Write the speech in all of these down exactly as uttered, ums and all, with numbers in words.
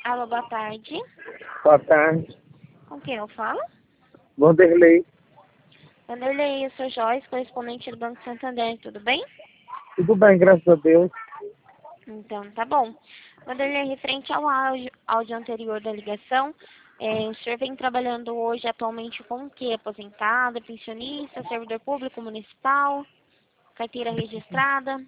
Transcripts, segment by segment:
Alô, boa tarde. Boa tarde. Com quem eu falo? Vanderlei. Vanderlei, eu sou Joyce, correspondente do Banco Santander, tudo bem? Tudo bem, graças a Deus. Então, tá bom. Vanderlei, referente ao áudio, áudio anterior da ligação, é, o senhor vem trabalhando hoje atualmente com o quê? Aposentado, pensionista, servidor público, municipal, carteira registrada?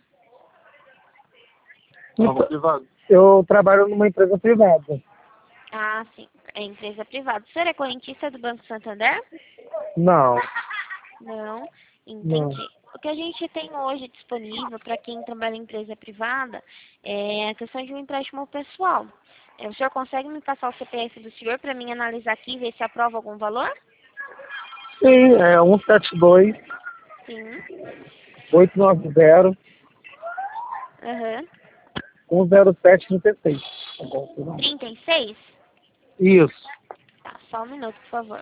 Então, eu trabalho numa empresa privada. Ah, sim, é empresa privada. O senhor é correntista do Banco Santander? Não, Não, não. entendi. O que a gente tem hoje disponível para quem trabalha em empresa privada é a questão de um empréstimo pessoal. É, O senhor consegue me passar o C P F do senhor para mim analisar aqui e ver se aprova algum valor? Sim, é um sete dois, Sim. oito nove zero, Aham. um zero sete trinta e seis. trinta e seis? Isso. Tá, só um minuto, por favor.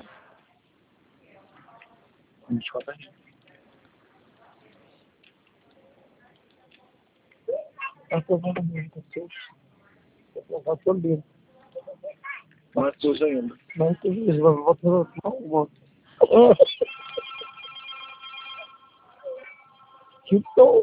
Tá aprovando muito, seu. Tá aprovando todo dia. Não é tudo ainda. Não é tudo ainda. Vou vou- vou- vou- Que tô.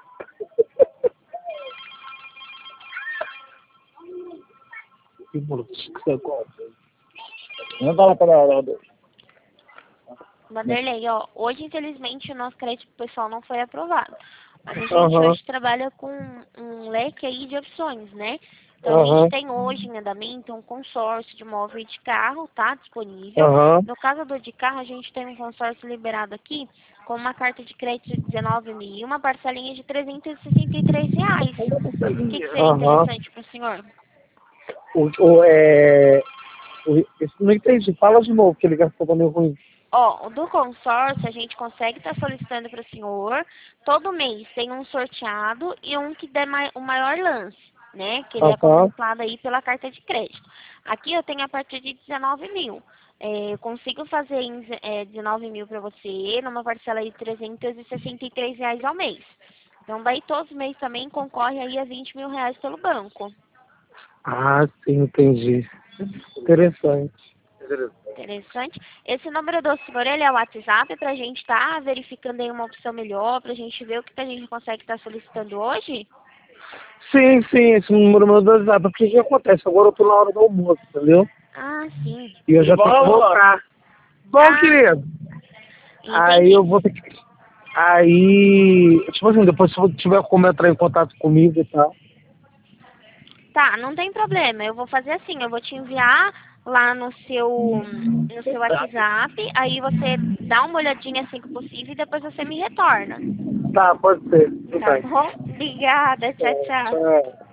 Que bolo que você gosta. Não dá para ela. Vanderlei, ó, hoje infelizmente o nosso crédito pessoal não foi aprovado. Mas a gente Aham, hoje trabalha com um leque aí de opções, né? Então a gente aham, tem hoje em andamento um consórcio de móvel e de carro, tá? Disponível. aham. No caso do de carro, a gente tem um consórcio liberado aqui com uma carta de crédito de dezenove mil e uma parcelinha de trezentos e sessenta e três reais. O que, que seria Aham. interessante para o senhor? O, o, é, o, isso não entendi. Fala de novo, que a ligação tá meio ruim. Ó, o do consórcio a gente consegue estar solicitando para o senhor. Todo mês tem um sorteado e um que der mai- o maior lance, né? Que ele é Aham. contemplado aí pela carta de crédito. Aqui eu tenho a partir de dezenove mil. É, eu consigo fazer em é, dezenove mil para você, numa parcela aí de trezentos e sessenta e três reais ao mês. Então daí todos os meses também concorre aí a vinte mil reais pelo banco. Ah, sim, entendi. Interessante. Interessante. Esse número do senhor, ele é o WhatsApp para a gente estar verificando aí uma opção melhor, para a gente ver o que, que a gente consegue estar solicitando hoje? Sim, sim, esse número meu do WhatsApp. Porque o que acontece? Agora eu tô na hora do almoço, entendeu? Ah, sim. E eu já tenho que voltar. Bom, Ah, querido. Aí entendi. eu vou ter que. Aí, tipo assim, depois se você tiver como entrar em contato comigo e tal. Tá, não tem problema. Eu vou fazer assim, eu vou te enviar lá no seu no seu WhatsApp, aí você dá uma olhadinha assim que possível e depois você me retorna. Tá, pode ser. Tudo Tá bem. bom? Obrigada, tchau, Tchau. tchau. Tchau.